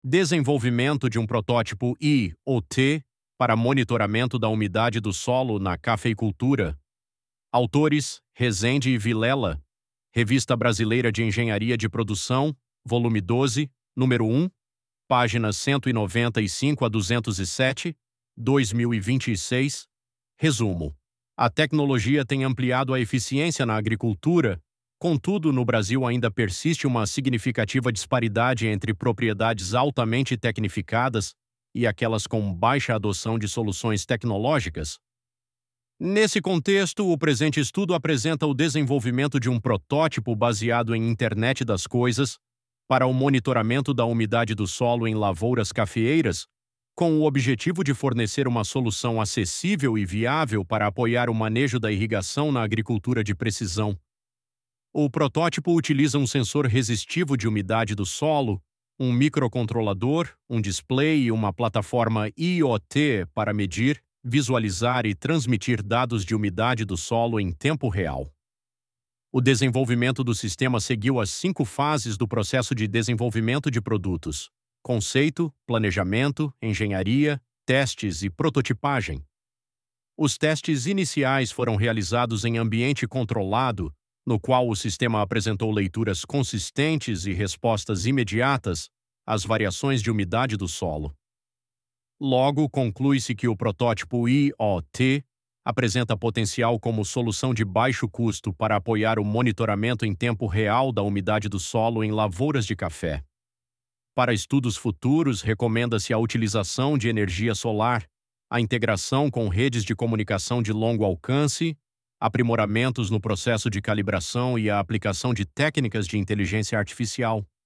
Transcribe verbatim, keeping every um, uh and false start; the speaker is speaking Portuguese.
Desenvolvimento de um protótipo I O T para monitoramento da umidade do solo na cafeicultura. Autores: Rezende e Vilela. Revista Brasileira de Engenharia de Produção, volume doze, número um, páginas cento e noventa e cinco a duzentos e sete, dois mil e vinte e seis. Resumo: a tecnologia tem ampliado a eficiência na agricultura. Contudo, no Brasil ainda persiste uma significativa disparidade entre propriedades altamente tecnificadas e aquelas com baixa adoção de soluções tecnológicas. Nesse contexto, o presente estudo apresenta o desenvolvimento de um protótipo baseado em Internet das Coisas para o monitoramento da umidade do solo em lavouras cafeeiras, com o objetivo de fornecer uma solução acessível e viável para apoiar o manejo da irrigação na agricultura de precisão. O protótipo utiliza um sensor resistivo de umidade do solo, um microcontrolador, um display e uma plataforma I O T para medir, visualizar e transmitir dados de umidade do solo em tempo real. O desenvolvimento do sistema seguiu as cinco fases do processo de desenvolvimento de produtos: conceito, planejamento, engenharia, testes e prototipagem. Os testes iniciais foram realizados em ambiente controlado, no qual o sistema apresentou leituras consistentes e respostas imediatas às variações de umidade do solo. Logo, conclui-se que o protótipo I O T apresenta potencial como solução de baixo custo para apoiar o monitoramento em tempo real da umidade do solo em lavouras de café. Para estudos futuros, recomenda-se a utilização de energia solar, a integração com redes de comunicação de longo alcance, aprimoramentos no processo de calibração e a aplicação de técnicas de inteligência artificial.